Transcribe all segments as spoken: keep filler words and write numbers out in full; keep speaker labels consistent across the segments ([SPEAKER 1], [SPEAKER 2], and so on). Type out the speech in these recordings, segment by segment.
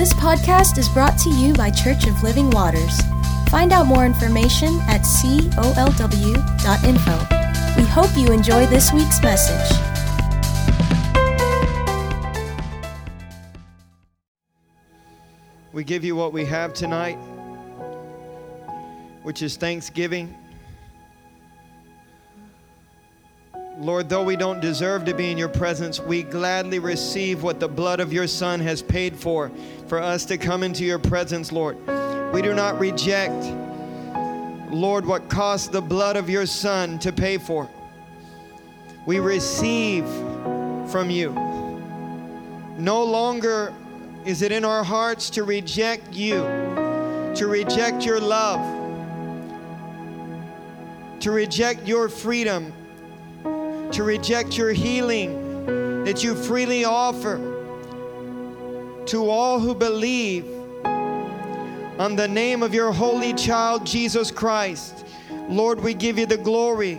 [SPEAKER 1] This podcast is brought to you by Church of Living Waters. Find out more information at C O L W dot info. We hope you enjoy this week's message.
[SPEAKER 2] We give you what we have tonight, which is thanksgiving. Lord, though we don't deserve to be in your presence, we gladly receive what the blood of your Son has paid for, for us to come into your presence, Lord. We do not reject, Lord, what cost the blood of your Son to pay for. We receive from you. No longer is it in our hearts to reject you, to reject your love, to reject your freedom, to reject your healing that you freely offer to all who believe on the name of your holy child, Jesus Christ. Lord, we give you the glory.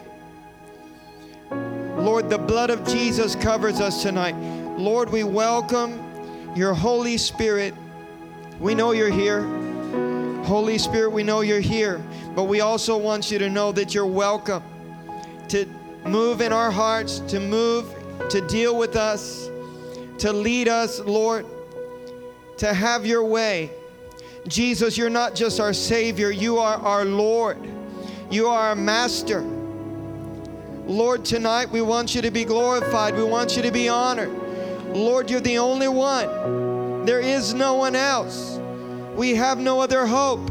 [SPEAKER 2] Lord, the blood of Jesus covers us tonight. Lord, we welcome your Holy Spirit. We know you're here. Holy Spirit, we know you're here, but we also want you to know that you're welcome to move in our hearts, to move, to deal with us, to lead us, Lord, to have your way. Jesus, you're not just our Savior, you are our Lord. You are our Master. Lord, tonight we want you to be glorified. We want you to be honored. Lord, you're the only one. There is no one else. We have no other hope.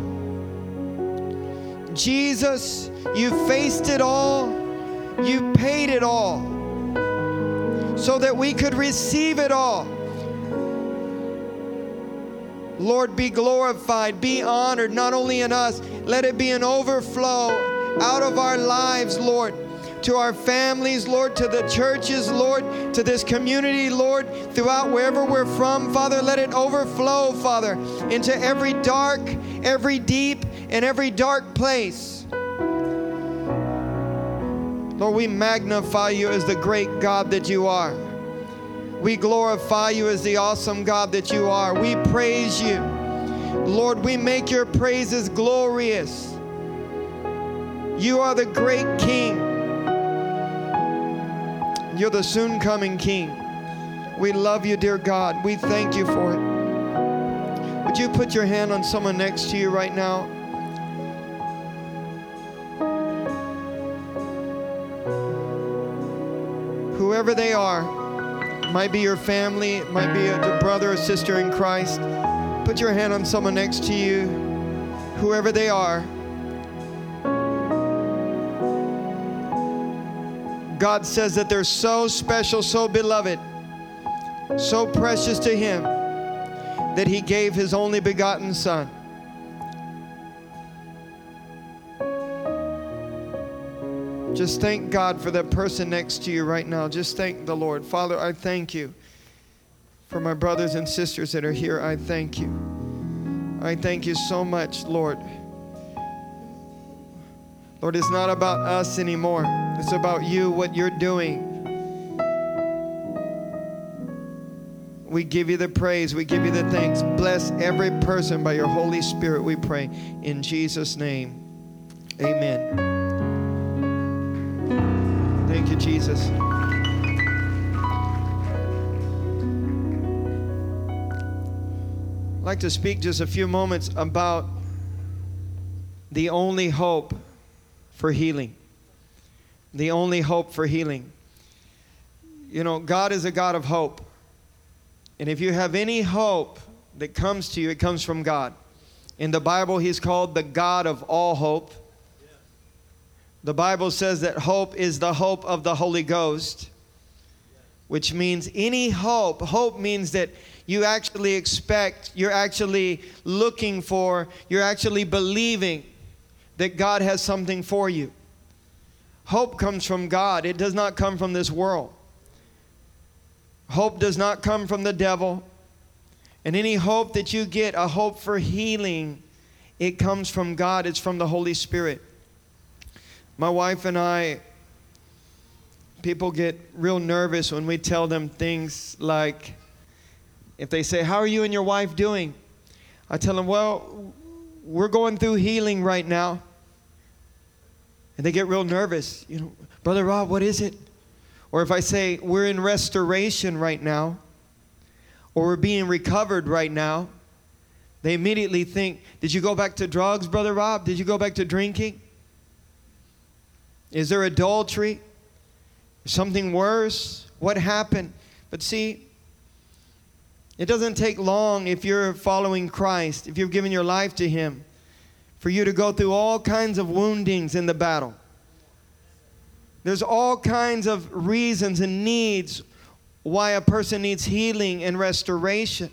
[SPEAKER 2] Jesus, you faced it all. You paid it all so that we could receive it all. Lord, be glorified, be honored, not only in us. Let it be an overflow out of our lives, Lord, to our families, Lord, to the churches, Lord, to this community, Lord, throughout wherever we're from, Father. Let it overflow, Father, into every dark, every deep, and every dark place. Lord, we magnify you as the great God that you are. We glorify you as the awesome God that you are. We praise you. Lord, we make your praises glorious. You are the great King. You're the soon coming King. We love you, dear God. We thank you for it. Would you put your hand on someone next to you right now? Whoever they are, it might be your family, it might be a brother or sister in Christ. Put your hand on someone next to you, whoever they are. God says that they're so special, so beloved, so precious to Him that He gave His only begotten Son. Just thank God for that person next to you right now. Just thank the Lord. Father, I thank you for my brothers and sisters that are here. I thank you. I thank you so much, Lord. Lord, it's not about us anymore. It's about you, what you're doing. We give you the praise. We give you the thanks. Bless every person by your Holy Spirit, we pray. In Jesus' name, amen. Thank you, Jesus. I'd like to speak just a few moments about the only hope for healing. The only hope for healing. You know, God is a God of hope. And if you have any hope that comes to you, it comes from God. In the Bible, He's called the God of all hope. The Bible says that hope is the hope of the Holy Ghost, which means any hope. Hope means that you actually expect, you're actually looking for, you're actually believing that God has something for you. Hope comes from God. It does not come from this world. Hope does not come from the devil. And any hope that you get, a hope for healing, it comes from God. It's from the Holy Spirit. My wife and I, people get real nervous when we tell them things like, if they say, "How are you and your wife doing?" I tell them, well, we're going through healing right now. And they get real nervous. You know, Brother Rob, what is it? Or if I say, we're in restoration right now, or we're being recovered right now, they immediately think, did you go back to drugs, Brother Rob? Did you go back to drinking? Is there adultery? Something worse? What happened? But see, it doesn't take long if you're following Christ, if you've given your life to Him, for you to go through all kinds of woundings in the battle. There's all kinds of reasons and needs why a person needs healing and restoration.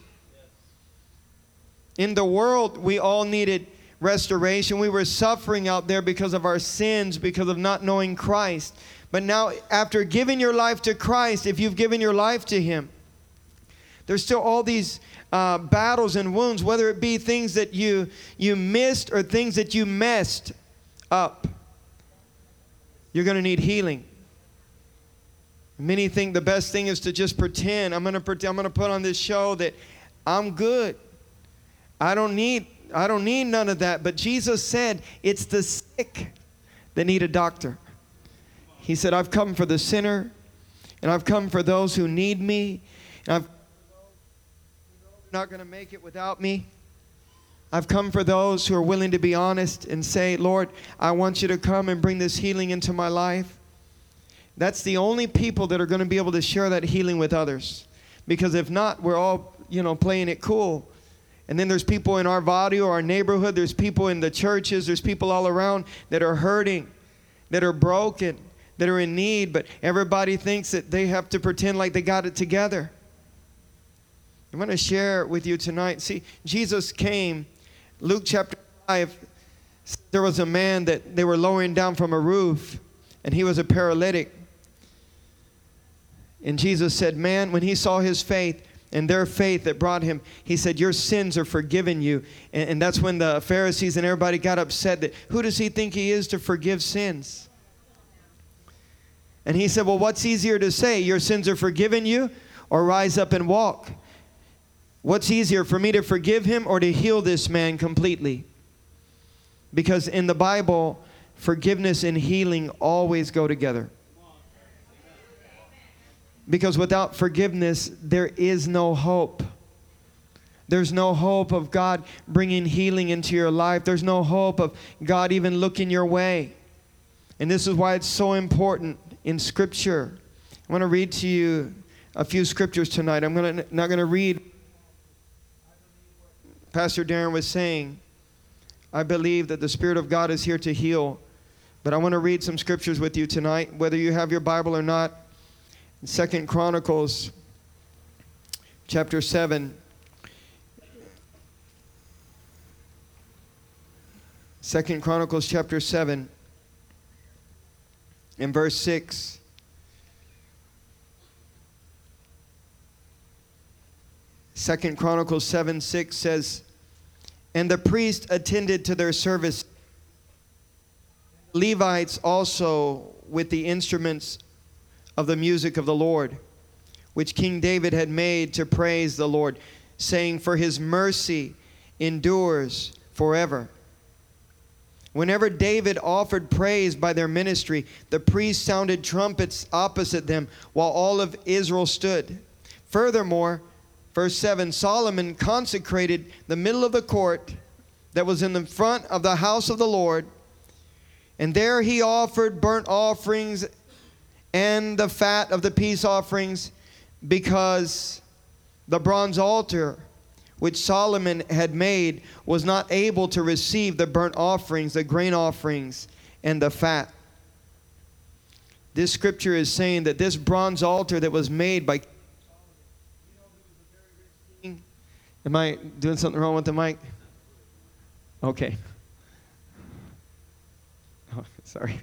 [SPEAKER 2] In the world, we all needed restoration. We were suffering out there because of our sins, because of not knowing Christ. But now, after giving your life to Christ, if you've given your life to Him, there's still all these uh, battles and wounds, whether it be things that you, you missed or things that you messed up. You're going to need healing. Many think the best thing is to just pretend. I'm going to pretend, I'm going to put on this show that I'm good. I don't need I don't need none of that. But Jesus said it's the sick that need a doctor. He said, I've come for the sinner, and I've come for those who need me, and I've not going to make it without me. I've come for those who are willing to be honest and say, Lord, I want you to come and bring this healing into my life. That's the only people that are going to be able to share that healing with others. Because if not, we're all, you know, playing it cool. And then there's people in our body or our neighborhood. There's people in the churches. There's people all around that are hurting, that are broken, that are in need. But everybody thinks that they have to pretend like they got it together. I'm going to share with you tonight. See, Jesus came. Luke chapter five, there was a man that they were lowering down from a roof, and he was a paralytic. And Jesus said, man, when he saw his faith and their faith that brought him, he said, your sins are forgiven you. And, and that's when the Pharisees and everybody got upset that, who does he think he is to forgive sins? And he said, well, what's easier to say? Your sins are forgiven you, or rise up and walk? What's easier, for me to forgive him or to heal this man completely? Because in the Bible, forgiveness and healing always go together. Because without forgiveness, there is no hope. There's no hope of God bringing healing into your life. There's no hope of God even looking your way. And this is why it's so important in Scripture. I want to read to you a few scriptures tonight. I'm gonna, not going to read. Pastor Darren was saying, I believe that the Spirit of God is here to heal. But I want to read some scriptures with you tonight, whether you have your Bible or not. In Second Chronicles chapter seven. Second Chronicles chapter seven and verse six. Second Chronicles seven six says, and the priest attended to their service, Levites also with the instruments of the music of the Lord, which King David had made to praise the Lord, saying, for his mercy endures forever. Whenever David offered praise by their ministry, the priests sounded trumpets opposite them while all of Israel stood. Furthermore, verse seven, Solomon consecrated the middle of the court that was in the front of the house of the Lord, and there he offered burnt offerings and the fat of the peace offerings, because the bronze altar which Solomon had made was not able to receive the burnt offerings, the grain offerings, and the fat. This scripture is saying that this bronze altar that was made by... Am I doing something wrong with the mic? Okay. Oh, sorry.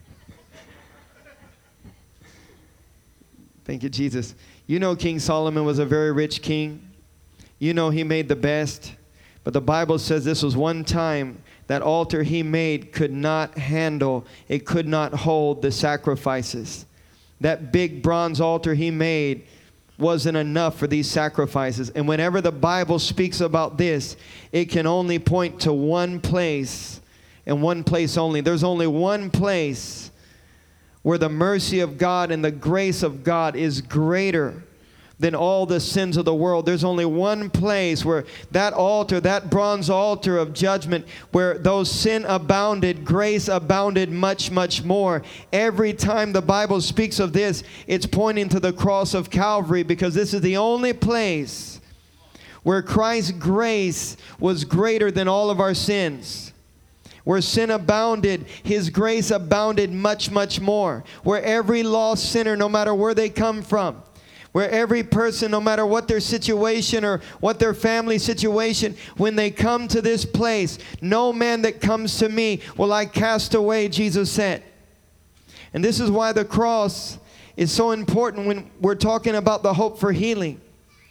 [SPEAKER 2] Thank you, Jesus. You know King Solomon was a very rich king. You know he made the best. But the Bible says this was one time that altar he made could not handle, it could not hold the sacrifices. That big bronze altar he made wasn't enough for these sacrifices. And whenever the Bible speaks about this, it can only point to one place, and one place only. There's only one place where the mercy of God and the grace of God is greater than all the sins of the world. There's only one place where that altar, that bronze altar of judgment, where those sin abounded, grace abounded much, much more. Every time the Bible speaks of this, it's pointing to the cross of Calvary, because this is the only place where Christ's grace was greater than all of our sins. Where sin abounded, His grace abounded much, much more. Where every lost sinner, no matter where they come from, where every person, no matter what their situation or what their family situation, when they come to this place, no man that comes to me will I cast away, Jesus said. And this is why the cross is so important when we're talking about the hope for healing.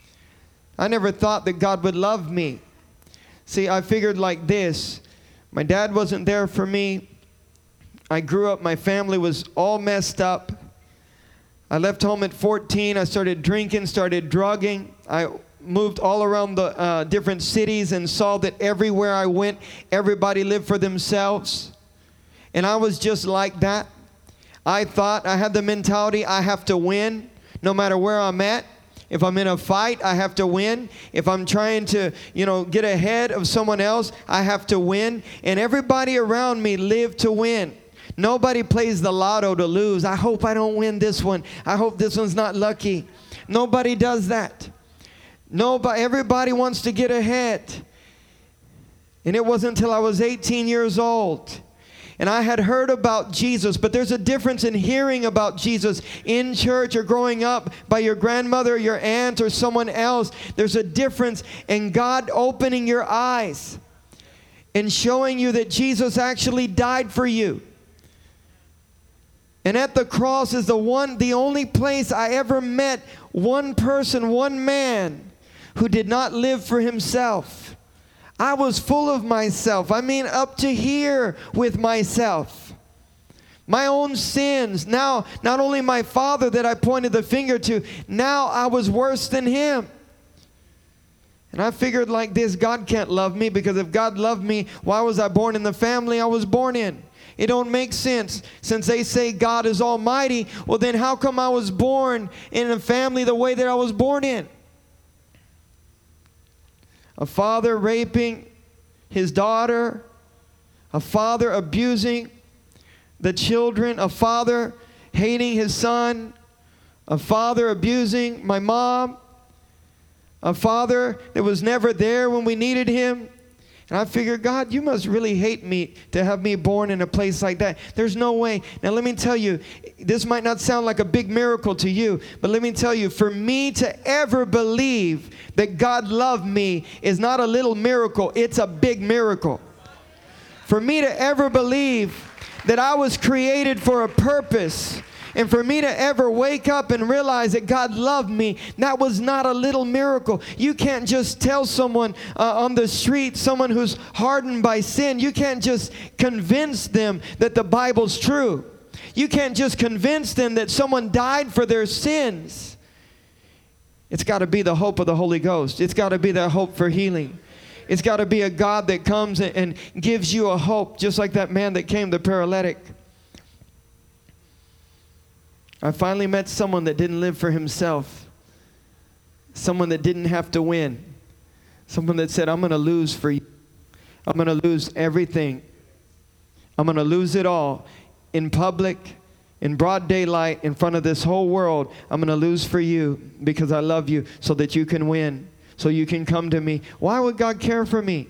[SPEAKER 2] I never thought that God would love me. See, I figured like this. My dad wasn't there for me. I grew up, my family was all messed up. I left home at fourteen. I started drinking, started drugging. I moved all around the uh, different cities and saw that everywhere I went, everybody lived for themselves. And I was just like that. I thought, I had the mentality, I have to win no matter where I'm at. If I'm in a fight, I have to win. If I'm trying to, you know, get ahead of someone else, I have to win. And everybody around me lived to win. Nobody plays the lotto to lose. I hope I don't win this one. I hope this one's not lucky. Nobody does that. Nobody, everybody wants to get ahead. And it wasn't until I was eighteen years old and I had heard about Jesus, but there's a difference in hearing about Jesus in church or growing up by your grandmother, your aunt, or someone else. There's a difference in God opening your eyes and showing you that Jesus actually died for you. And at the cross is the one, the only place I ever met one person, one man who did not live for himself. I was full of myself. I mean, up to here with myself. My own sins. Now, not only my father that I pointed the finger to, now I was worse than him. And I figured like this, God can't love me, because if God loved me, why was I born in the family I was born in? It don't make sense. Since they say God is almighty, well then how come I was born in a family the way that I was born in? A father raping his daughter, a father abusing the children, a father hating his son, a father abusing my mom, a father that was never there when we needed him. And I figured, God, you must really hate me to have me born in a place like that. There's no way. Now, let me tell you, this might not sound like a big miracle to you, but let me tell you, for me to ever believe that God loved me is not a little miracle, it's a big miracle. For me to ever believe that I was created for a purpose, and for me to ever wake up and realize that God loved me, that was not a little miracle. You can't just tell someone uh, on the street, someone who's hardened by sin, you can't just convince them that the Bible's true. You can't just convince them that someone died for their sins. It's got to be the hope of the Holy Ghost. It's got to be the hope for healing. It's got to be a God that comes and, and gives you a hope, just like that man that came, the paralytic. I finally met someone that didn't live for himself. Someone that didn't have to win. Someone that said, I'm going to lose for you. I'm going to lose everything. I'm going to lose it all. In public, in broad daylight, in front of this whole world, I'm going to lose for you because I love you, so that you can win, so you can come to me. Why would God care for me?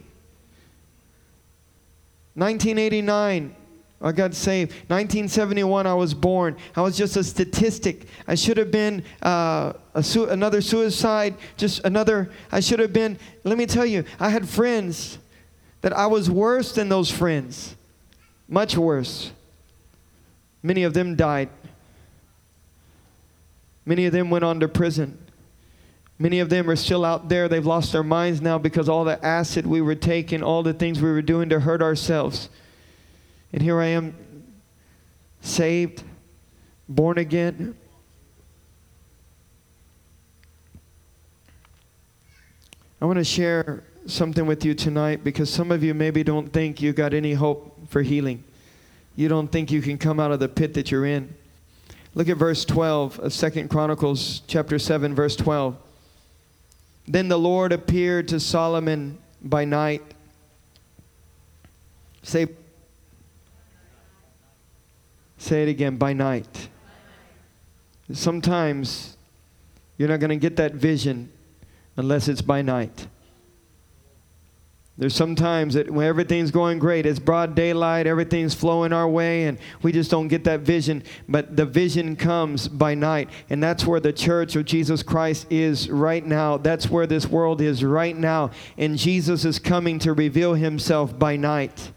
[SPEAKER 2] nineteen eighty-nine. I got saved. nineteen seventy-one, I was born. I was just a statistic. I should have been uh, a su- another suicide, just another, I should have been, let me tell you, I had friends that I was worse than those friends. Much worse. Many of them died. Many of them went on to prison. Many of them are still out there. They've lost their minds now because all the acid we were taking, all the things we were doing to hurt ourselves. And here I am, saved, born again. I want to share something with you tonight because some of you maybe don't think you got any hope for healing. You don't think you can come out of the pit that you're in. Look at verse twelve of Second Chronicles chapter seven, verse twelve. Then the Lord appeared to Solomon by night. Say, say it again, by night. Sometimes you're not going to get that vision unless it's by night. There's sometimes that when everything's going great, it's broad daylight, everything's flowing our way, and we just don't get that vision. But the vision comes by night, and that's where the church of Jesus Christ is right now. That's where this world is right now, and Jesus is coming to reveal himself by night.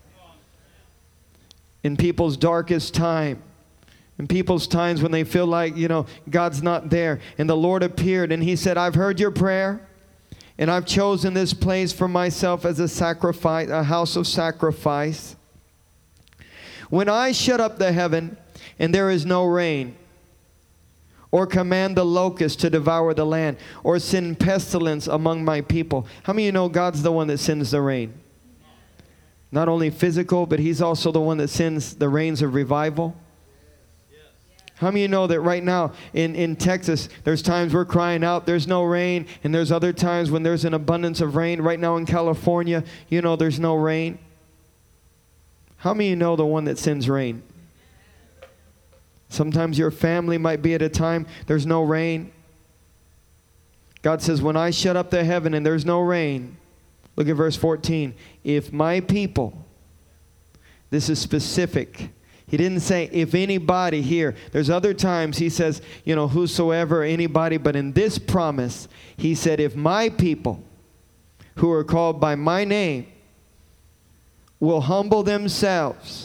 [SPEAKER 2] In people's darkest time, in people's times when they feel like, you know, God's not there, and the Lord appeared, and he said, I've heard your prayer. And I've chosen this place for myself as a sacrifice, a house of sacrifice. When I shut up the heaven and there is no rain, or command the locust to devour the land, or send pestilence among my people. How many of you know God's the one that sends the rain? Not only physical, but he's also the one that sends the rains of revival. How many of you know that right now in, in Texas, there's times we're crying out, there's no rain, and there's other times when there's an abundance of rain. Right now in California, you know there's no rain. How many of you know the one that sends rain? Sometimes your family might be at a time there's no rain. God says, when I shut up the heaven and there's no rain, look at verse fourteen. If my people, this is specific. He didn't say, if anybody here. There's other times he says, you know, whosoever, anybody. But in this promise, he said, if my people who are called by my name will humble themselves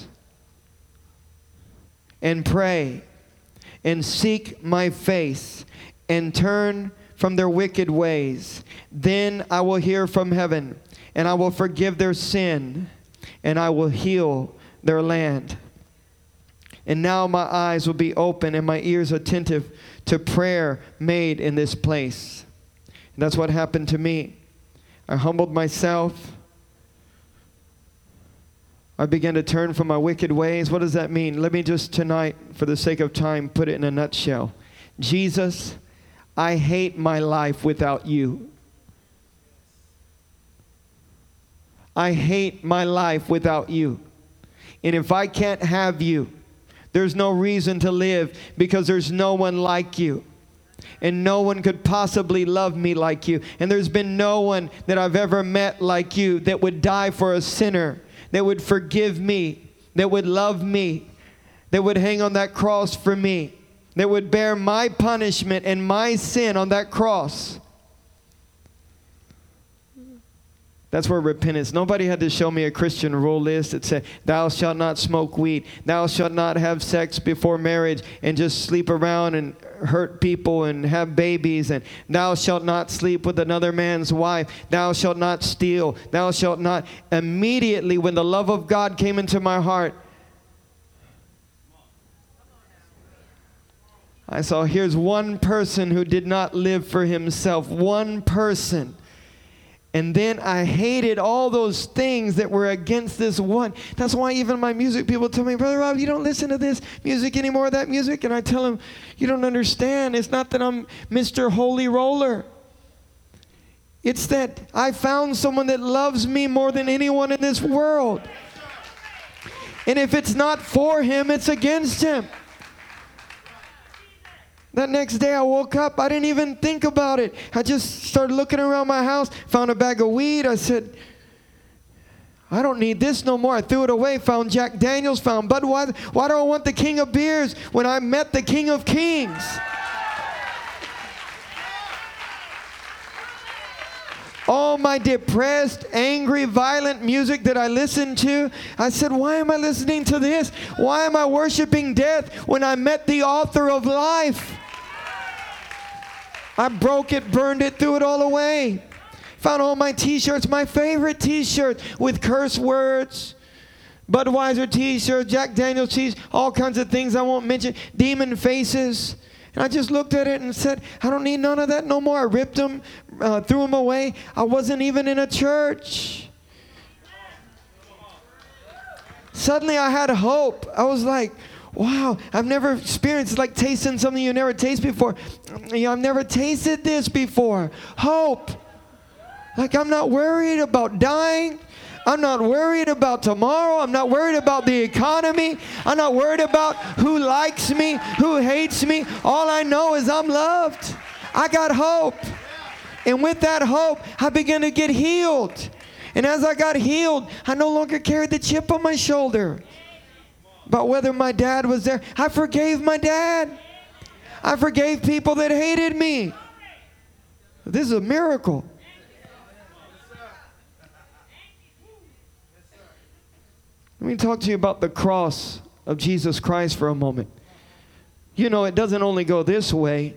[SPEAKER 2] and pray and seek my face and turn from their wicked ways, then I will hear from heaven and I will forgive their sin and I will heal their land. And now my eyes will be open and my ears attentive to prayer made in this place. And that's what happened to me. I humbled myself. I began to turn from my wicked ways. What does that mean? Let me just tonight, for the sake of time, put it in a nutshell. Jesus, I hate my life without you. I hate my life without you. And if I can't have you, there's no reason to live because there's no one like you. And no one could possibly love me like you. And there's been no one that I've ever met like you that would die for a sinner, that would forgive me, that would love me, that would hang on that cross for me, that would bear my punishment and my sin on that cross. That's where repentance. Nobody had to show me a Christian rule list that said, thou shalt not smoke weed, thou shalt not have sex before marriage and just sleep around and hurt people and have babies, and thou shalt not sleep with another man's wife, thou shalt not steal, thou shalt not. Immediately when the love of God came into my heart, I saw here's one person who did not live for himself, one person. And then I hated all those things that were against this one. That's why even my music people tell me, Brother Rob, you don't listen to this music anymore, that music. And I tell them, you don't understand. It's not that I'm Mister Holy Roller. It's that I found someone that loves me more than anyone in this world. And if it's not for him, it's against him. That next day I woke up, I didn't even think about it. I just started looking around my house, found a bag of weed. I said, I don't need this no more. I threw it away, found Jack Daniels, found Budweiser. Why do I want the king of beers when I met the King of Kings? All my depressed, angry, violent music that I listened to, I said, why am I listening to this? Why am I worshiping death when I met the author of life? I broke it, burned it, threw it all away. Found all my t-shirts, my favorite t-shirts with curse words. Budweiser t-shirts, Jack Daniels t-shirts, all kinds of things I won't mention. Demon faces. And I just looked at it and said, I don't need none of that no more. I ripped them, uh, threw them away. I wasn't even in a church. Suddenly I had hope. I was like, wow, I've never experienced like tasting something you never tasted before. You know, I've never tasted this before. Hope. Like I'm not worried about dying. I'm not worried about tomorrow. I'm not worried about the economy. I'm not worried about who likes me, who hates me. All I know is I'm loved. I got hope. And with that hope, I began to get healed. And as I got healed, I no longer carried the chip on my shoulder about whether my dad was there. I forgave my dad. I forgave people that hated me. This is a miracle. Let me talk to you about the cross of Jesus Christ for a moment. You know, it doesn't only go this way.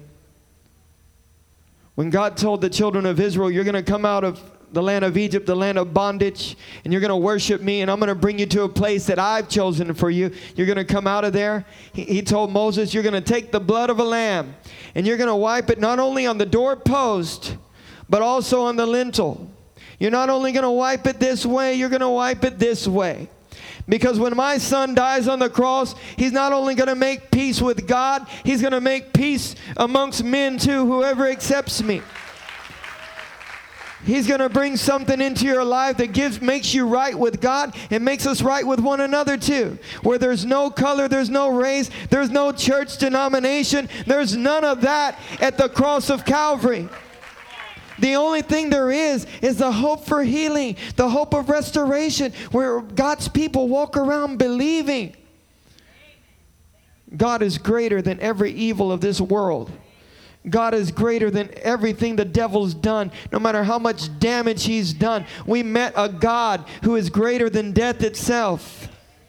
[SPEAKER 2] When God told the children of Israel, you're going to come out of the land of Egypt, the land of bondage, and you're going to worship me, and I'm going to bring you to a place that I've chosen for you. You're going to come out of there. He, he told Moses, you're going to take the blood of a lamb, and you're going to wipe it not only on the doorpost, but also on the lintel. You're not only going to wipe it this way, you're going to wipe it this way. Because when my son dies on the cross, he's not only going to make peace with God, he's going to make peace amongst men too, whoever accepts me. He's going to bring something into your life that gives, makes you right with God and makes us right with one another too. Where there's no color, there's no race, there's no church denomination, there's none of that at the cross of Calvary. The only thing there is is the hope for healing, the hope of restoration, where God's people walk around believing. God is greater than every evil of this world. God is greater than everything the devil's done, no matter how much damage he's done. We met a God who is greater than death itself.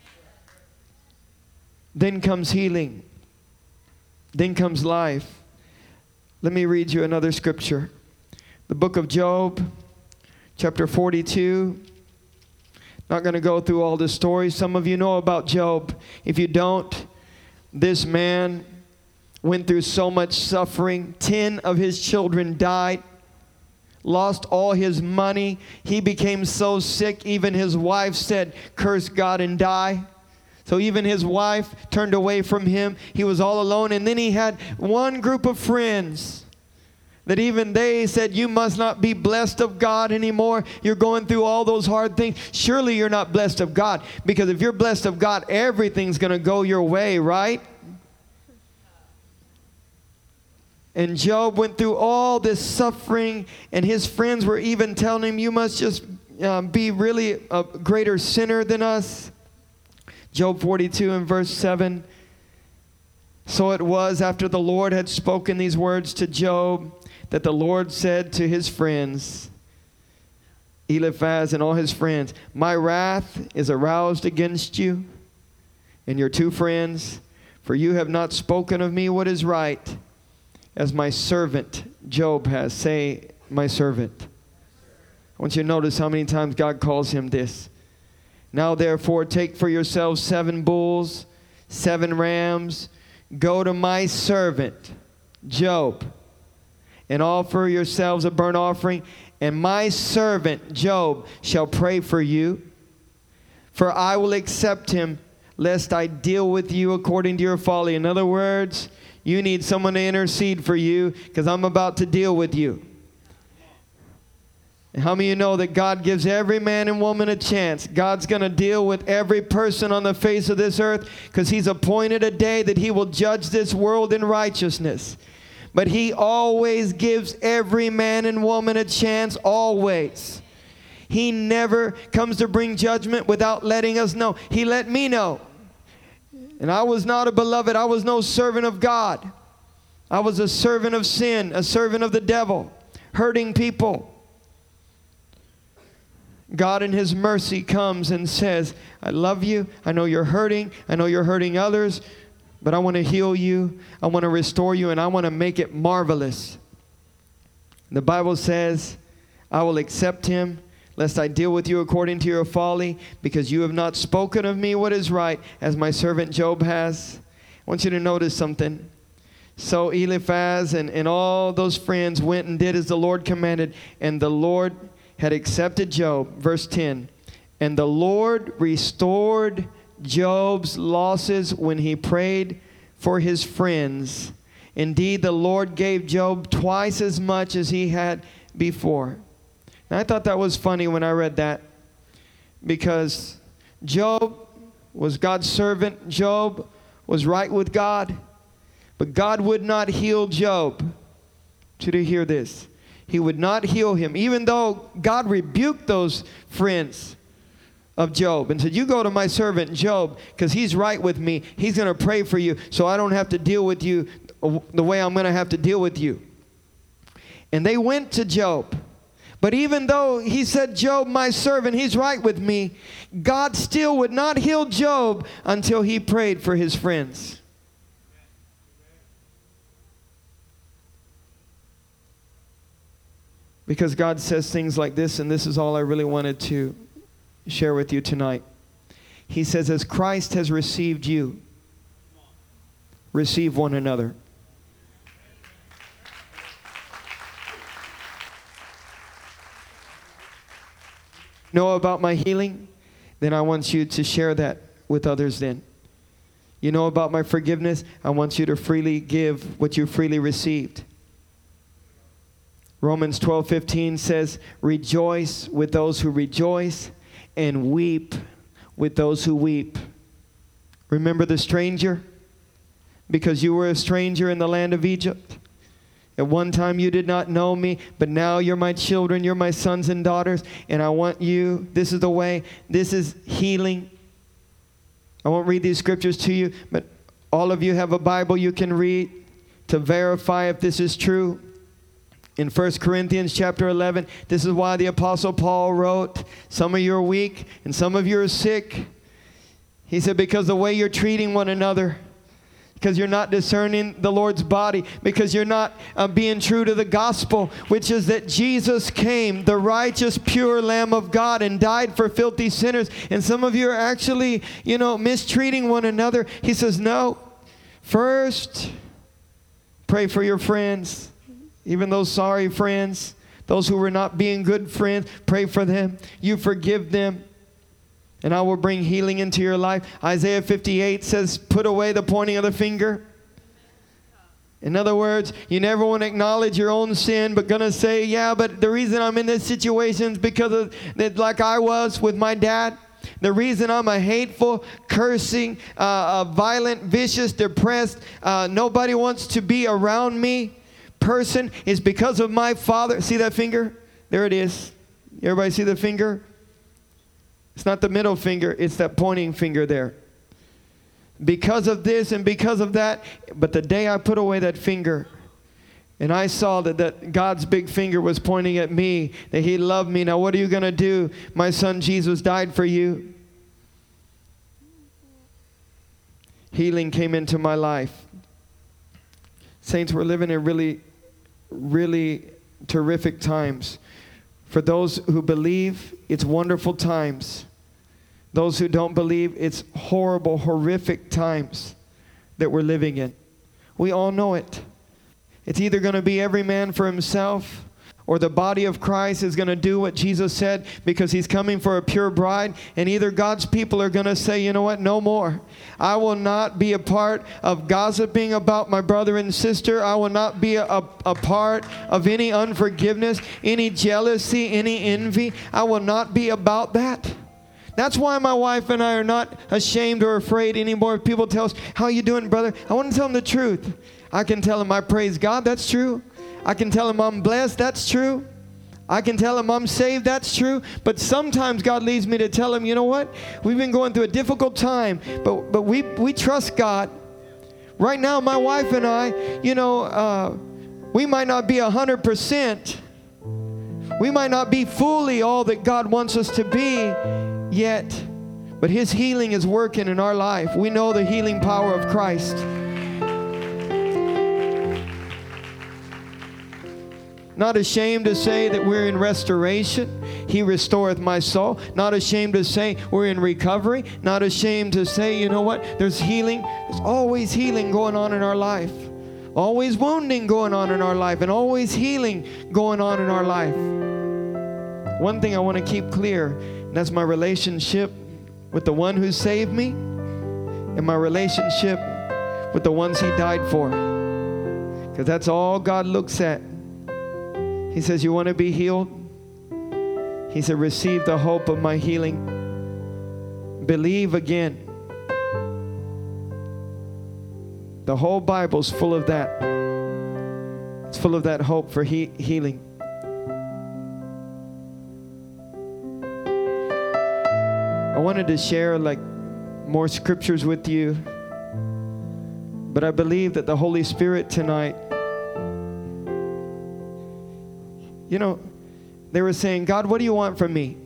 [SPEAKER 2] Then comes healing. Then comes life. Let me read you another scripture. The book of Job, chapter forty-two. Not going to go through all the stories. Some of you know about Job. If you don't, this man went through so much suffering. Ten of his children died. Lost all his money. He became so sick, even his wife said, curse God and die. So even his wife turned away from him. He was all alone. And then he had one group of friends that even they said, you must not be blessed of God anymore. You're going through all those hard things. Surely you're not blessed of God. Because if you're blessed of God, everything's going to go your way, right? And Job went through all this suffering, and his friends were even telling him, you must just um, be really a greater sinner than us. Job forty-two and verse seven. So it was after the Lord had spoken these words to Job, that the Lord said to his friends, Eliphaz and all his friends, my wrath is aroused against you and your two friends, for you have not spoken of me what is right, as my servant Job has. Say, my servant. I want you to notice how many times God calls him this. Now therefore take for yourselves seven bulls, seven rams, go to my servant Job, and offer yourselves a burnt offering, and my servant Job shall pray for you. For I will accept him, lest I deal with you according to your folly. In other words, you need someone to intercede for you, because I'm about to deal with you. And how many of you know that God gives every man and woman a chance? God's going to deal with every person on the face of this earth, because he's appointed a day that he will judge this world in righteousness. But he always gives every man and woman a chance, always. He never comes to bring judgment without letting us know. He let me know. And I was not a beloved. I was no servant of God. I was a servant of sin, a servant of the devil, hurting people. God in his mercy comes and says, I love you. I know you're hurting. I know you're hurting others. But I want to heal you. I want to restore you. And I want to make it marvelous. The Bible says, I will accept him, lest I deal with you according to your folly, because you have not spoken of me what is right, as my servant Job has. I want you to notice something. So Eliphaz and, and all those friends went and did as the Lord commanded, and the Lord had accepted Job. Verse ten. And the Lord restored Job's losses when he prayed for his friends. Indeed, the Lord gave Job twice as much as he had before. And I thought that was funny when I read that, because Job was God's servant. Job was right with God. But God would not heal Job. To to hear this. He would not heal him, even though God rebuked those friends of Job and said, you go to my servant Job, because he's right with me. He's going to pray for you, so I don't have to deal with you the way I'm going to have to deal with you. And they went to Job. But even though he said, Job, my servant, he's right with me, God still would not heal Job until he prayed for his friends. Because God says things like this, and this is all I really wanted to share with you tonight. He says, as Christ has received you, receive one another. Know about my healing? Then I want you to share that with others then. You know about my forgiveness? I want you to freely give what you freely received. Romans twelve fifteen says, rejoice with those who rejoice and weep with those who weep. Remember the stranger? Because you were a stranger in the land of Egypt. At one time you did not know me, but now you're my children, you're my sons and daughters, and I want you, this is the way, this is healing. I won't read these scriptures to you, but all of you have a Bible you can read to verify if this is true. In First Corinthians chapter eleven, this is why the Apostle Paul wrote, some of you are weak and some of you are sick. He said, because the way you're treating one another, because you're not discerning the Lord's body, because you're not uh, being true to the gospel, which is that Jesus came, the righteous, pure Lamb of God, and died for filthy sinners. And some of you are actually, you know, mistreating one another. He says, no. First, pray for your friends. Even those sorry friends, those who were not being good friends, pray for them. You forgive them, and I will bring healing into your life. Isaiah fifty-eight says, put away the pointing of the finger. In other words, you never want to acknowledge your own sin, but going to say, yeah, but the reason I'm in this situation is because of that, like I was with my dad. The reason I'm a hateful, cursing, uh, a violent, vicious, depressed, uh, nobody wants to be around me person is because of my father. See that finger? There it is. Everybody see the finger? It's not the middle finger. It's that pointing finger there. Because of this and because of that. But the day I put away that finger and I saw that, that God's big finger was pointing at me, that he loved me. Now what are you going to do? My son Jesus died for you. Healing came into my life. Saints, we're living in really, really terrific times. For those who believe, it's wonderful times. Those who don't believe, it's horrible, horrific times that we're living in. We all know it. It's either going to be every man for himself, or the body of Christ is going to do what Jesus said, because he's coming for a pure bride. And either God's people are going to say, you know what, no more. I will not be a part of gossiping about my brother and sister. I will not be a, a, a part of any unforgiveness, any jealousy, any envy. I will not be about that. That's why my wife and I are not ashamed or afraid anymore. If people tell us, how you doing, brother? I want to tell them the truth. I can tell them I praise God. That's true. I can tell them I'm blessed. That's true. I can tell them I'm saved. That's true. But sometimes God leads me to tell them, you know what? We've been going through a difficult time, but but we we trust God. Right now, my wife and I, you know, uh, we might not be one hundred percent. We might not be fully all that God wants us to be yet, but his healing is working in our life. We know the healing power of Christ. Not ashamed to say that we're in restoration. He restoreth my soul. Not ashamed to say we're in recovery. Not ashamed to say, you know what, there's healing. There's always healing going on in our life. always wounding going on in our life, and always healing going on in our life. One thing I want to keep clear, and that's my relationship with the one who saved me and my relationship with the ones he died for. Because that's all God looks at. He says, you want to be healed? He said, receive the hope of my healing. Believe again. The whole Bible's full of that. It's full of that hope for he- healing. I wanted to share like more scriptures with you, but I believe that the Holy Spirit tonight, you know, they were saying, God, what do you want from me?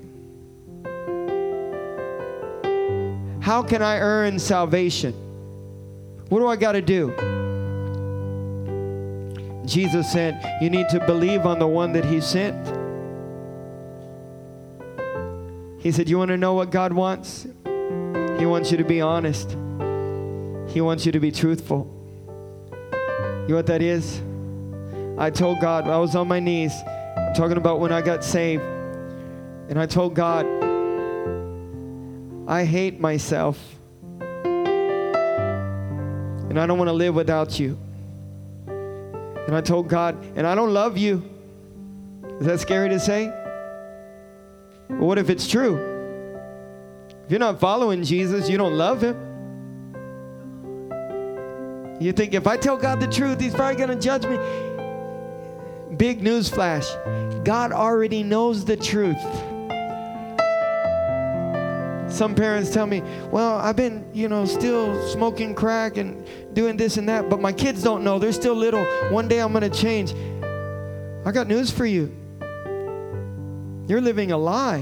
[SPEAKER 2] How can I earn salvation? What do I got to do? Jesus said, you need to believe on the one that he sent. He said, you want to know what God wants? He wants you to be honest. He wants you to be truthful. You know what that is? I told God, I was on my knees, I'm talking about when I got saved, and I told God, I hate myself, and I don't want to live without you. And I told God, and I don't love you. Is that scary to say? But what if it's true? If you're not following Jesus, you don't love him. You think, if I tell God the truth, he's probably going to judge me. Big news flash. God already knows the truth. Some parents tell me, well, I've been, you know, still smoking crack and doing this and that, but my kids don't know. They're still little. One day I'm going to change. I got news for you. You're living a lie.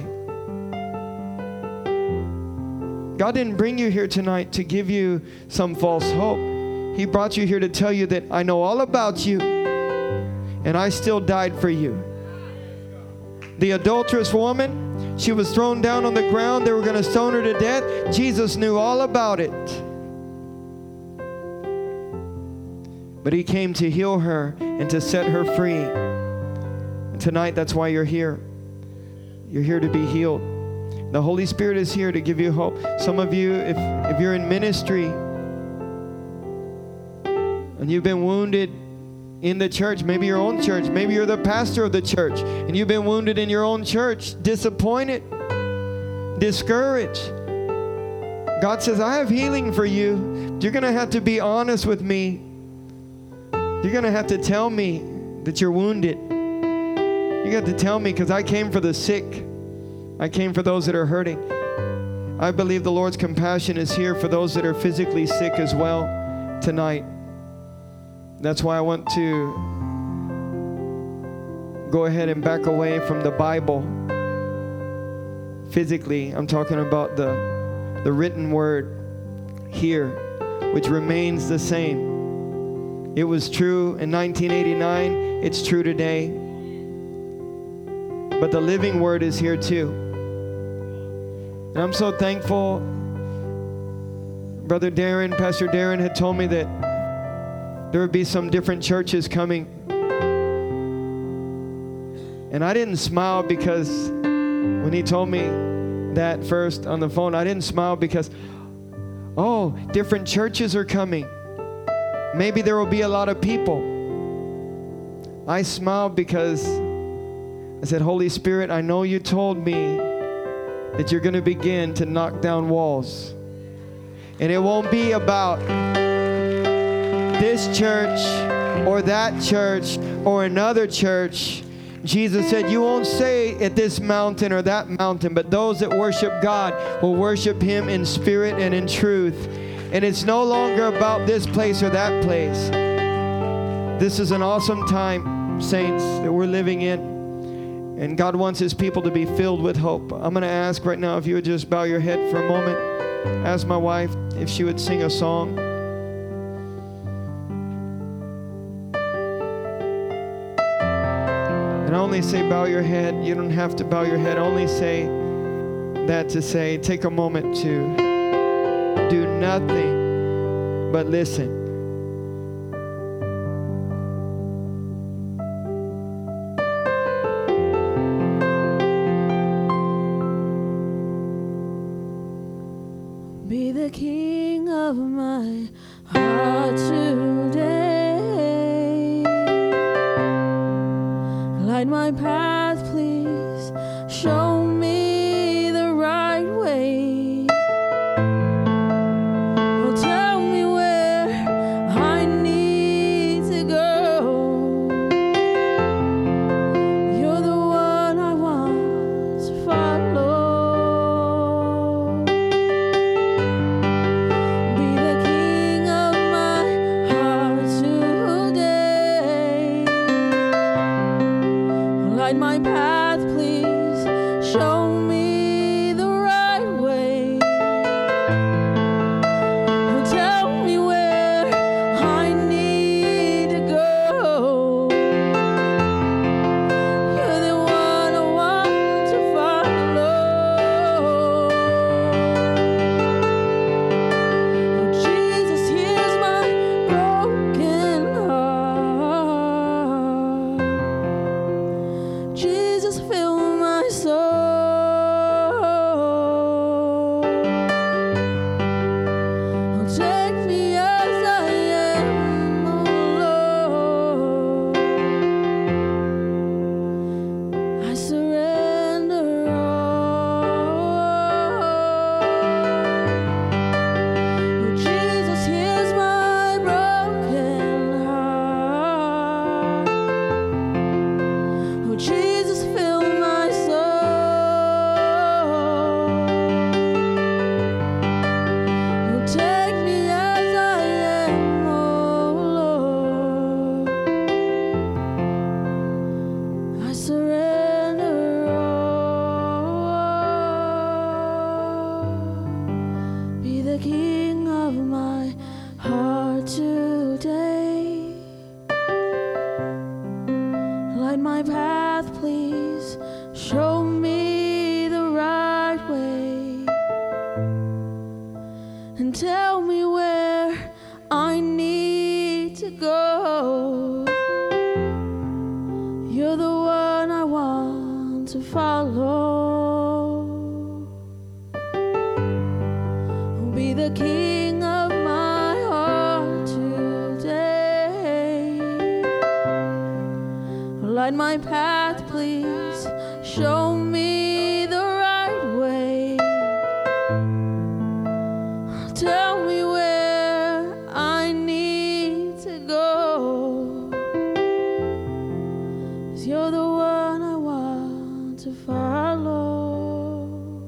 [SPEAKER 2] God didn't bring you here tonight to give you some false hope. He brought you here to tell you that I know all about you, and I still died for you. The adulterous woman, she was thrown down on the ground. They were going to stone her to death. Jesus knew all about it. But he came to heal her and to set her free. And tonight, that's why you're here. You're here to be healed. The Holy Spirit is here to give you hope. Some of you, if, if you're in ministry and you've been wounded in the church, maybe your own church, maybe you're the pastor of the church, and you've been wounded in your own church, disappointed, discouraged. God says, I have healing for you. You're going to have to be honest with me. You're going to have to tell me that you're wounded. You got to tell me, because I came for the sick. I came for those that are hurting. I believe the Lord's compassion is here for those that are physically sick as well tonight. That's why I want to go ahead and back away from the Bible. Physically, I'm talking about the, the written word here, which remains the same. It was true in nineteen eighty-nine. It's true today. But the living word is here too. And I'm so thankful. Brother Darren, Pastor Darren had told me that there would be some different churches coming. And I didn't smile because when he told me that first on the phone, I didn't smile because, oh, different churches are coming. Maybe there will be a lot of people. I smiled because I said, Holy Spirit, I know you told me that you're going to begin to knock down walls. And it won't be about this church or that church or another church. Jesus said, you won't say at this mountain or that mountain, but those that worship God will worship him in spirit and in truth. And it's no longer about this place or that place. This is an awesome time, saints, that we're living in. And God wants his people to be filled with hope. I'm going to ask right now if you would just bow your head for a moment. Ask my wife if she would sing a song. And I only say bow your head. You don't have to bow your head. I only say that to say take a moment to... do nothing but listen.
[SPEAKER 3] Be the king of my heart today. Light my path, please. Show me the right way. Oh, tell me where I need to go. You're the one I want to follow. Be the king of my heart today. Light my path, please. Show me the right way. Oh, tell me where I need to go. You're the one I want to follow. Oh, Jesus, here's my broken heart. Jesus, fill my soul. Oh, take me as I am, oh Lord. I surrender all. Oh, Jesus, here's my broken heart. Oh, Jesus, fill my soul. Oh, take me as I am, oh Lord. I surrender all. Be the king of my heart today. Light my path, please. Show me the right way. And tell me where I need to go. You're the one I want to follow. Be the king of my heart today. Light my path, please. Show me the right way. Tell me where I need to go. 'Cause you're the one I want to follow.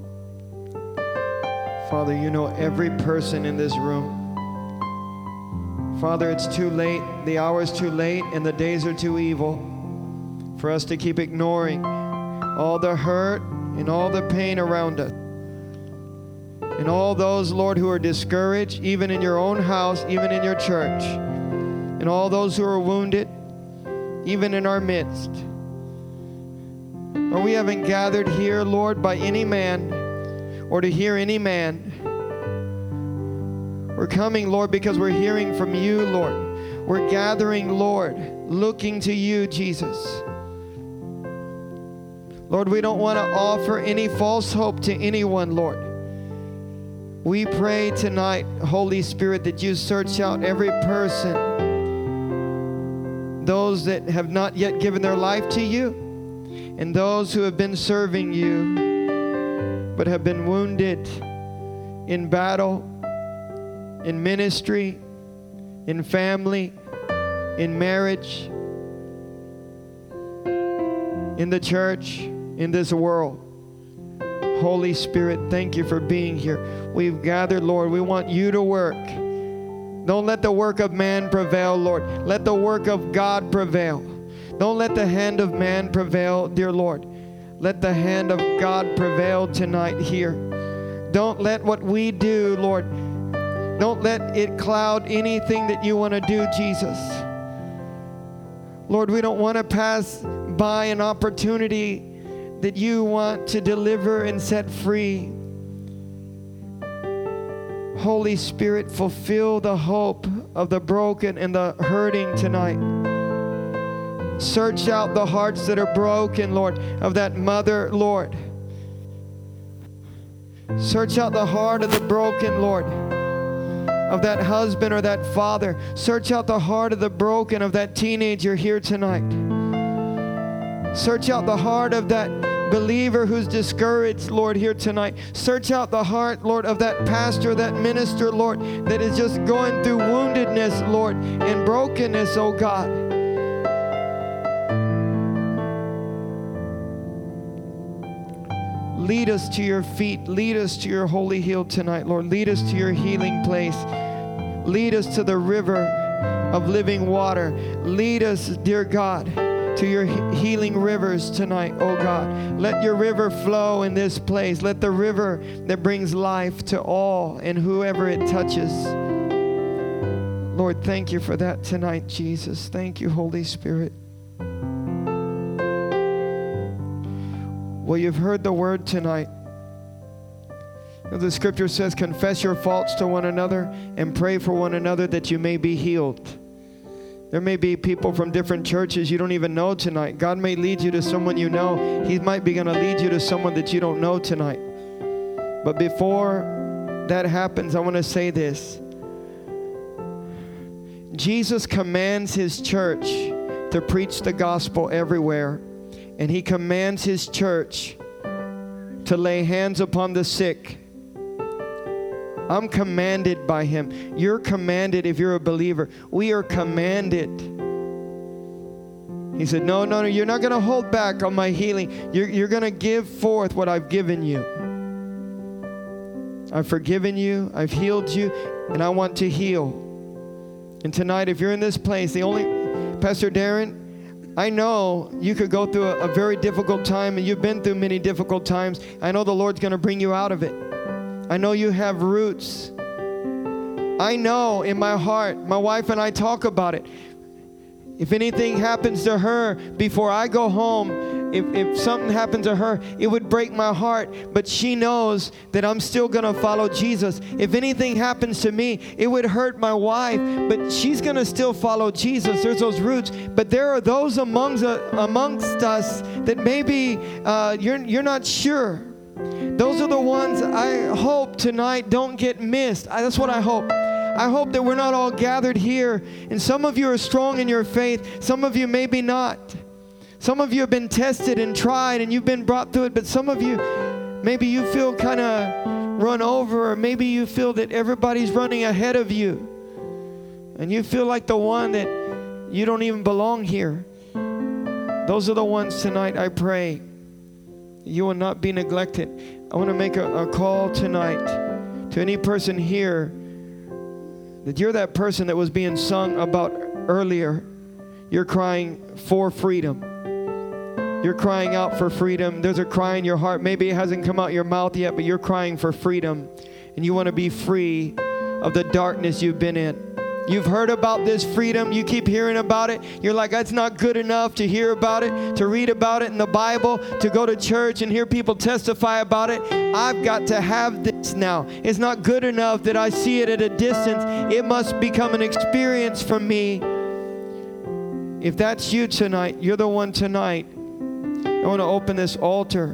[SPEAKER 2] Father, you know every person in this room. Father, it's too late. The hour is too late, and the days are too evil for us to keep ignoring all the hurt and all the pain around us. And all those, Lord, who are discouraged, even in your own house, even in your church. And all those who are wounded, even in our midst. Lord, we haven't gathered here, Lord, by any man or to hear any man. We're coming, Lord, because we're hearing from you, Lord. We're gathering, Lord, looking to you, Jesus. Lord, we don't want to offer any false hope to anyone, Lord. We pray tonight, Holy Spirit, that you search out every person, those that have not yet given their life to you, and those who have been serving you, but have been wounded in battle, in ministry, in family, in marriage, in the church, in this world. Holy Spirit, thank you for being here. We've gathered, Lord. We want you to work. Don't let the work of man prevail, Lord. Let the work of God prevail. Don't let the hand of man prevail, dear Lord. Let the hand of God prevail tonight here. Don't let what we do, Lord, don't let it cloud anything that you want to do, Jesus. Lord, we don't want to pass by an opportunity that you want to deliver and set free. Holy Spirit, fulfill the hope of the broken and the hurting tonight. Search out the hearts that are broken, Lord, of that mother, Lord, Search out the heart of the broken, Lord, of that husband or that father. Search out the heart of the broken of that teenager here tonight. Search out the heart of that believer who's discouraged, Lord, here tonight. Search out the heart, Lord, of that pastor, that minister, Lord, that is just going through woundedness, Lord, and brokenness, oh God. Lead us to your feet. Lead us to your holy hill tonight, Lord. Lead us to your healing place. Lead us to the river of living water. Lead us, dear God, to your healing rivers tonight, oh God. Let your river flow in this place. Let the river that brings life to all and whoever it touches. Lord, thank you for that tonight, Jesus. Thank you, Holy Spirit. Well, you've heard the word tonight. The scripture says, confess your faults to one another and pray for one another that you may be healed. There may be people from different churches you don't even know tonight. God may lead you to someone you know. He might be going to lead you to someone that you don't know tonight. But before that happens, I want to say this. Jesus commands his church to preach the gospel everywhere. And he commands his church to lay hands upon the sick. I'm commanded by him. You're commanded if you're a believer. We are commanded. He said, no, no, no, you're not going to hold back on my healing. You're, you're going to give forth what I've given you. I've forgiven you. I've healed you. And I want to heal. And tonight, if you're in this place, the only, Pastor Darren, I know you could go through a, a very difficult time, and you've been through many difficult times. I know the Lord's going to bring you out of it. I know you have roots. I know in my heart, my wife and I talk about it. If anything happens to her before I go home, if, if something happened to her, it would break my heart. But she knows that I'm still going to follow Jesus. If anything happens to me, it would hurt my wife, but she's going to still follow Jesus. There's those roots. But there are those amongst, uh, amongst us that maybe uh, you're, you're not sure. Those are the ones I hope tonight don't get missed. I, that's what I hope. I hope that we're not all gathered here. And some of you are strong in your faith. Some of you maybe not. Some of you have been tested and tried and you've been brought through it. But some of you, maybe you feel kind of run over, or maybe you feel that everybody's running ahead of you. And you feel like the one that you don't even belong here. Those are the ones tonight, I pray, you will not be neglected. I want to make a, a call tonight to any person here that you're that person that was being sung about earlier. You're crying for freedom. You're crying out for freedom. There's a cry in your heart. Maybe it hasn't come out your mouth yet, but you're crying for freedom. And you want to be free of the darkness you've been in. You've heard about this freedom. You keep hearing about it. You're like, that's not good enough to hear about it, to read about it in the Bible, to go to church and hear people testify about it. I've got to have this now. It's not good enough that I see it at a distance. It must become an experience for me. If that's you tonight, you're the one tonight. I want to open this altar.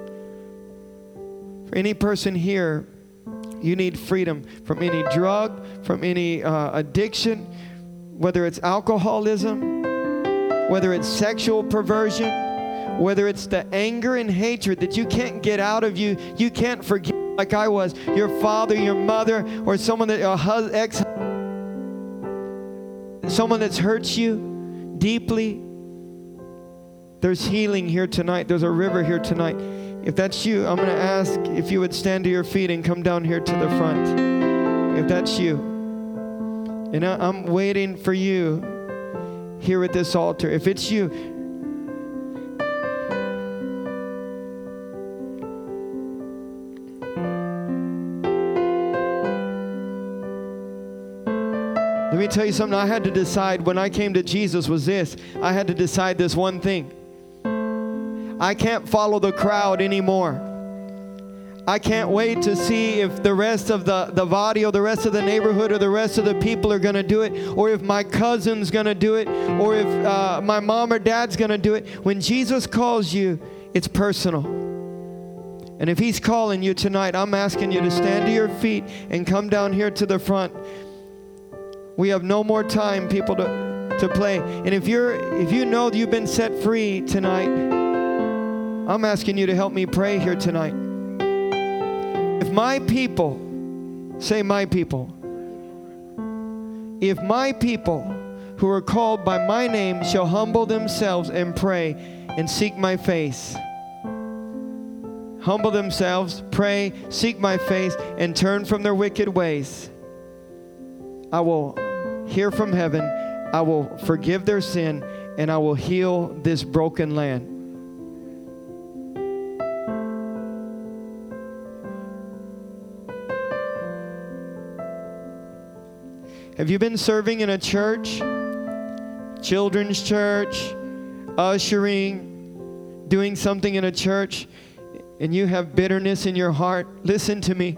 [SPEAKER 2] For any person here, you need freedom from any drug, from any uh, addiction, whether it's alcoholism, whether it's sexual perversion, whether it's the anger and hatred that you can't get out of you, you can't forgive like I was, your father, your mother, or someone that, a hus- ex, someone that's hurt you deeply. There's healing here tonight. There's a river here tonight. If that's you, I'm going to ask if you would stand to your feet and come down here to the front. If that's you. And I, I'm waiting for you here at this altar. If it's you, let me tell you something I had to decide when I came to Jesus was this. I had to decide this one thing. I can't follow the crowd anymore. I can't wait to see if the rest of the, the body or the rest of the neighborhood or the rest of the people are going to do it, or if my cousin's going to do it, or if uh, my mom or dad's going to do it. When Jesus calls you, it's personal. And if He's calling you tonight, I'm asking you to stand to your feet and come down here to the front. We have no more time, people, to, to play. And if you're if you know that you've been set free tonight, I'm asking you to help me pray here tonight. If my people, say my people, if my people who are called by my name shall humble themselves and pray and seek my face, humble themselves, pray, seek my face, and turn from their wicked ways, I will hear from heaven, I will forgive their sin, and I will heal this broken land. Have you been serving in a church, children's church, ushering, doing something in a church, and you have bitterness in your heart? Listen to me.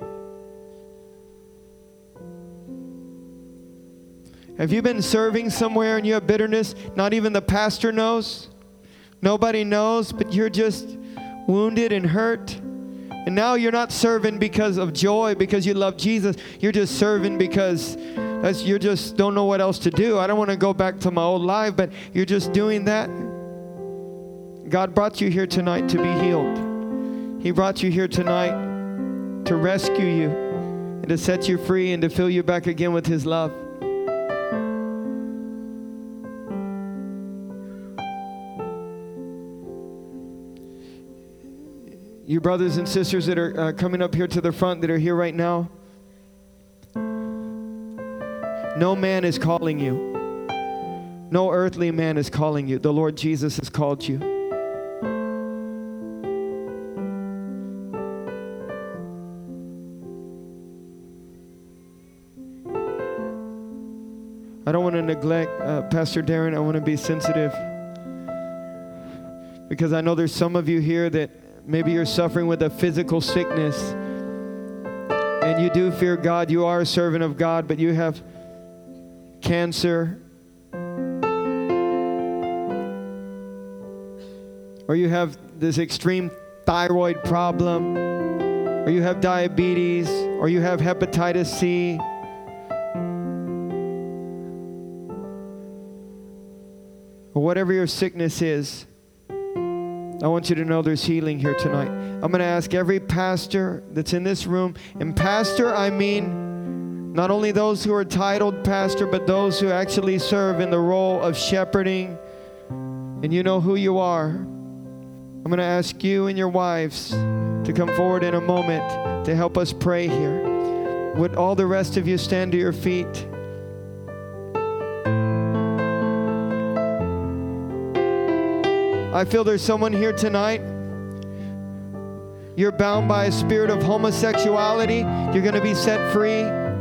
[SPEAKER 2] Have you been serving somewhere and you have bitterness? Not even the pastor knows. Nobody knows, but you're just wounded and hurt. And now you're not serving because of joy, because you love Jesus. You're just serving because that's, you just don't know what else to do. I don't want to go back to my old life, but you're just doing that. God brought you here tonight to be healed. He brought you here tonight to rescue you and to set you free and to fill you back again with His love. You brothers and sisters that are uh, coming up here to the front, that are here right now, no man is calling you. No earthly man is calling you. The Lord Jesus has called you. I don't want to neglect uh, Pastor Darren. I want to be sensitive, because I know there's some of you here that maybe you're suffering with a physical sickness and you do fear God. You are a servant of God, but you have cancer, or you have this extreme thyroid problem, or you have diabetes, or you have hepatitis C, or whatever your sickness is. I want you to know there's healing here tonight. I'm going to ask every pastor that's in this room, and pastor, I mean not only those who are titled pastor, but those who actually serve in the role of shepherding, and you know who you are. I'm going to ask you and your wives to come forward in a moment to help us pray here. Would all the rest of you stand to your feet? I feel there's someone here tonight. You're bound by a spirit of homosexuality. You're going to be set free.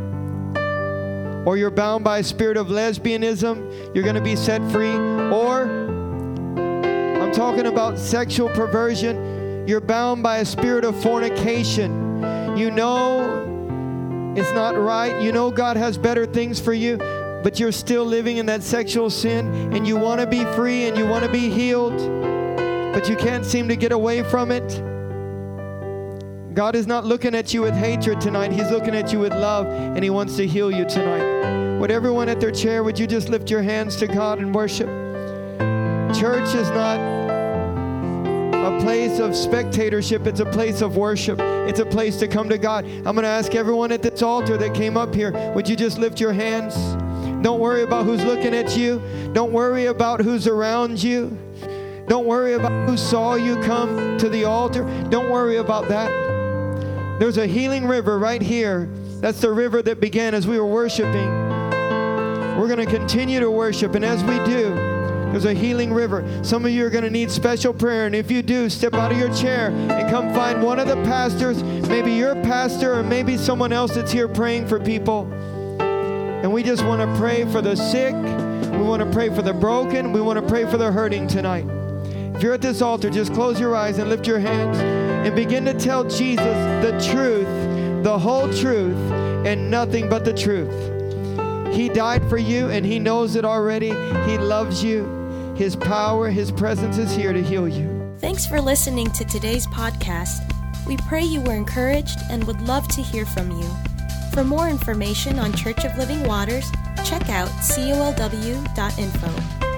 [SPEAKER 2] Or you're bound by a spirit of lesbianism. You're going to be set free. Or I'm talking about sexual perversion. You're bound by a spirit of fornication. You know it's not right. You know God has better things for you, but you're still living in that sexual sin, and you want to be free and you want to be healed, but you can't seem to get away from it. God is not looking at you with hatred tonight. He's looking at you with love, and He wants to heal you tonight. Would everyone at their chair, would you just lift your hands to God and worship? Church is not a place of spectatorship. It's a place of worship. It's a place to come to God. I'm going to ask everyone at this altar that came up here, would you just lift your hands? Don't worry about who's looking at you. Don't worry about who's around you. Don't worry about who saw you come to the altar. Don't worry about that. There's a healing river right here. That's the river that began as we were worshiping. We're going to continue to worship, and as we do, there's a healing river. Some of you are going to need special prayer, and if you do, step out of your chair and come find one of the pastors, maybe your pastor or maybe someone else that's here praying for people. And we just want to pray for the sick. We want to pray for the broken. We want to pray for the hurting tonight. If you're at this altar, just close your eyes and lift your hands and begin to tell Jesus the truth, the whole truth, and nothing but the truth. He died for you, and He knows it already. He loves you. His power, His presence is here to heal you.
[SPEAKER 1] Thanks for listening to today's podcast. We pray you were encouraged and would love to hear from you. For more information on Church of Living Waters, check out C O L W dot info.